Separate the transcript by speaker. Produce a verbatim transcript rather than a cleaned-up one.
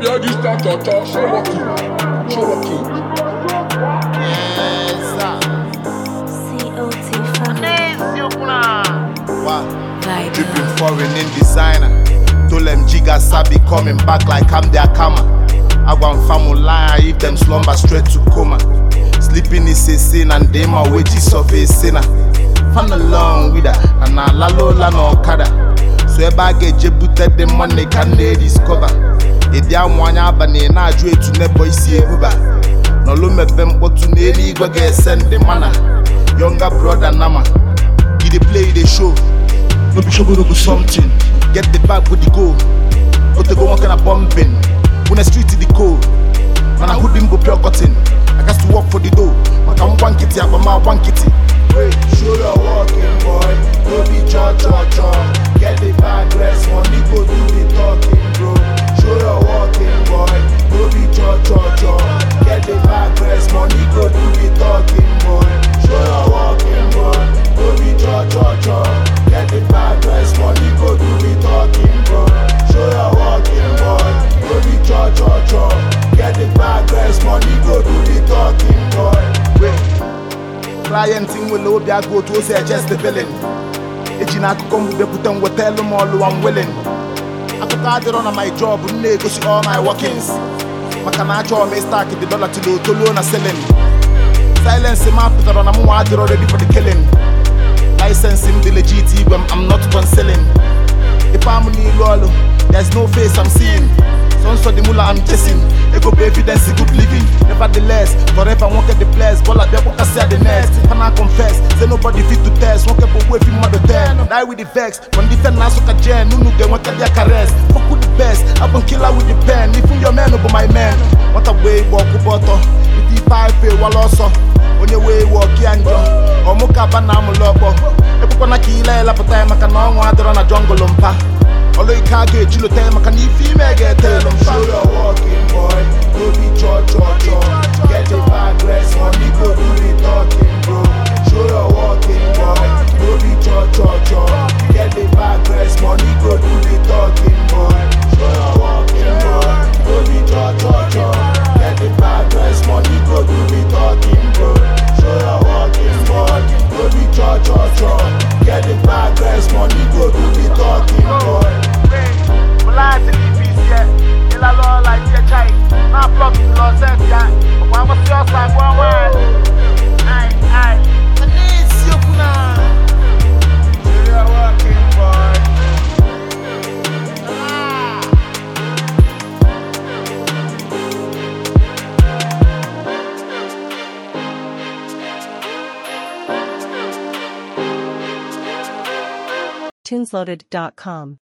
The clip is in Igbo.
Speaker 1: be a distant cha-cha. Show walking, show walking.
Speaker 2: Yes, sir.
Speaker 3: C O T family.
Speaker 2: Wow.
Speaker 3: Vibe.
Speaker 2: Dripping foreign in designer. Told them Jiga Sabi coming back like I'm their kama. I want family if them slumber straight to coma. Sleeping is a sin and they my wages of a sinner. Fun along with her and I la lola no kada. So if I get jebuted the money can they discover. If they want ya bani na jwe to never see a uba. No lume pem what to nearly go get send the mana. Younger brother Nama. He they play the show. No be show go do something. Get the bag with the go. But they go one kind of bumping. When the street to the cold. Man I hood him go pure cotton. I got to work for the dough. I can one kitty up my one kitty. Wait, show your walking boy. No be cha cha cha. Get the bag rest money go do the talking bro. Show your walking boy. No be cha cha cha. Get the bag rest money go do the talking boy. Show your walking boy. No be cha cha cha. Get the bag rest money go do the talking bro. Show your walking boy. No be cha cha cha. Get the bag rest money go do the talking boy. Wait. Clienting will low be a go to say just the villain. Ejina come be put on with tell them all I'm willing. I took out on my job, go see all my workings. Makanacho may start the dollar to do to loan a selling. Silence him up on a more ready for the killing. Licensing the legit when I'm not concealing. If I'm in Lolo, there's no face I'm seeing. Some for the mullah I'm chasing. It go be evidence of good living. Nevertheless, forever won't get the place. But like that, I say the next. Can I confess? Say nobody fit to test. Won't get away from mother ten. Die with the vex. From different naso ka jen. Nunu get one their caress. Fuck with the best. I won't kill her with the pen. If your man over my man. What a way walk butter. If you five fail while also. On your way walk yanjo. Or moka banam lobo. If you wanna kill her, la pata ma kanon wa on a jungle umpa. Although you can't get you to tell me, can you feel me get tell them? Show your walking boy, no be cho cho cho. Get the bag rest, money go do the talking bro. Show your walking boy, no be cho cho cho. Get the bag rest, money go do the talking boy. Show your walking boy, no be cho cho cho. Get the bag rest, money go do the talking bro. Show your walking boy, no be cho cho cho. Get the bag rest, money go do the talking boy.
Speaker 3: tunesloaded dot com